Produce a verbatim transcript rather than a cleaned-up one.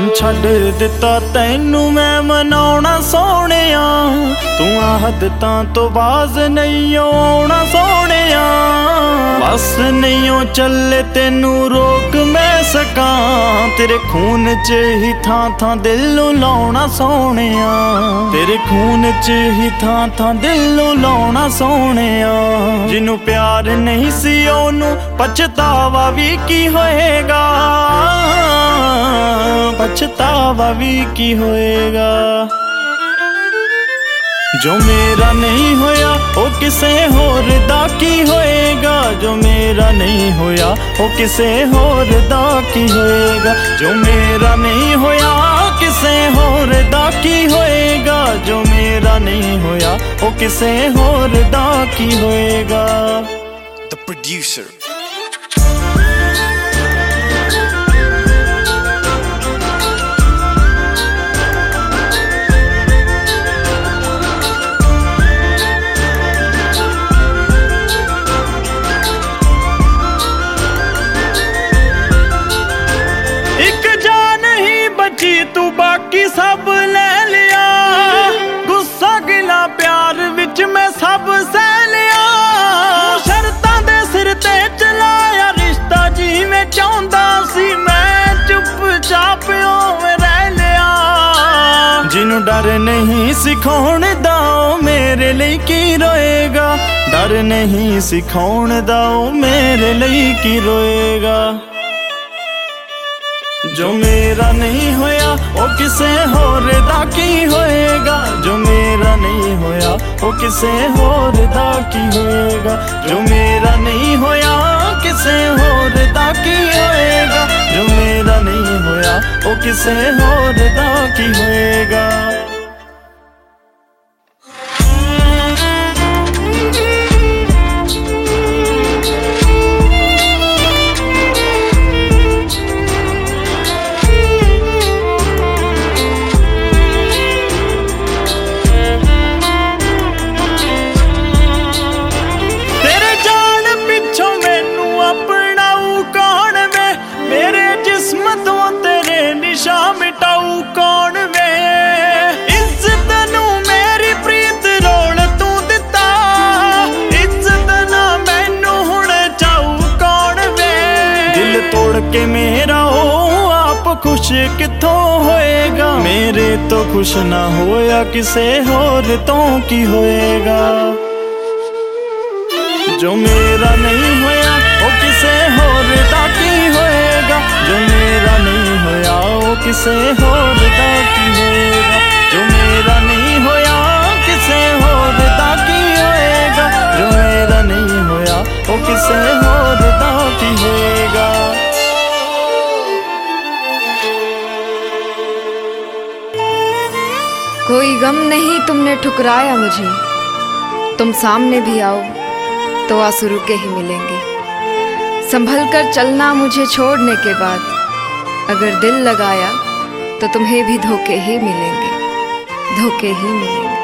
छड्ड दिता तैनू मैं मनाउणा सोहणिया, तू आदतां तो बाज नहीं आउणा सोहणिया। बस नहीं चले तेनू रोक मैं सकां, तेरे खून च ही थां थां दिल नूं लाउणा सोहणिया, तेरे खून च ही थां थां दिल नूं लाउणा सोहणिया। जिन्नू प्यार नहीं सी ओनू पछतावा भी की होएगा, पछतावा भी की होएगा। जो मेरा नहीं होया वो किसे होर दा की होएगा, जो मेरा नहीं होया वो किसे होर दा की होएगा। जो मेरा नहीं होया किसे होर दा की होएगा, जो मेरा नहीं होया वो किसे होर दा की होएगा। The producer. तू बाकी सब ले लिया, गुस्सा गिला प्यार विच मैं सब सह लिया। शर्तां दे सिर ते चलाया रिश्ता जिवें चाहुंदा सी, मैं चुपचाप ओवें रह लिया। जिन्नू डर नहीं सिखाउण दा मेरे लिए की रोएगा, डर नहीं सिखाउण दा मेरे लिए की रोएगा। जो मेरा नहीं होया वो किसे होर दा की होएगा, जो मेरा नहीं होया वो किसे होर दा की होएगा। जो मेरा नहीं होया किसे होर दा की होएगा, जो मेरा नहीं होया वो किसे होर दा की होएगा। मिटाऊ कौन वे इज्जत नू मेरी प्रीत रोल तू दिता, इज्जत ना मैनू हुण चाऊ कौन वे। दिल तोड़ के मेरा ओ आप खुश किथों होएगा, मेरे तो खुश ना होया किसे होर तो की होएगा। जो मेरा नहीं होया वो किसे होर दा की होएगा, जो मेरा नहीं होया वो किसे होर दा की होएगा। जो मेरा नहीं होया किसे होर दा की होएगा, जो मेरा नहीं होया वो किसे होर दा की होएगा। कोई गम नहीं तुमने ठुकराया मुझे, तुम सामने भी आओ तो आंसू रुके ही मिलेंगे। संभल कर चलना मुझे छोड़ने के बाद, अगर दिल लगाया तो तुम्हें भी धोखे ही मिलेंगे, धोखे ही मिलेंगे।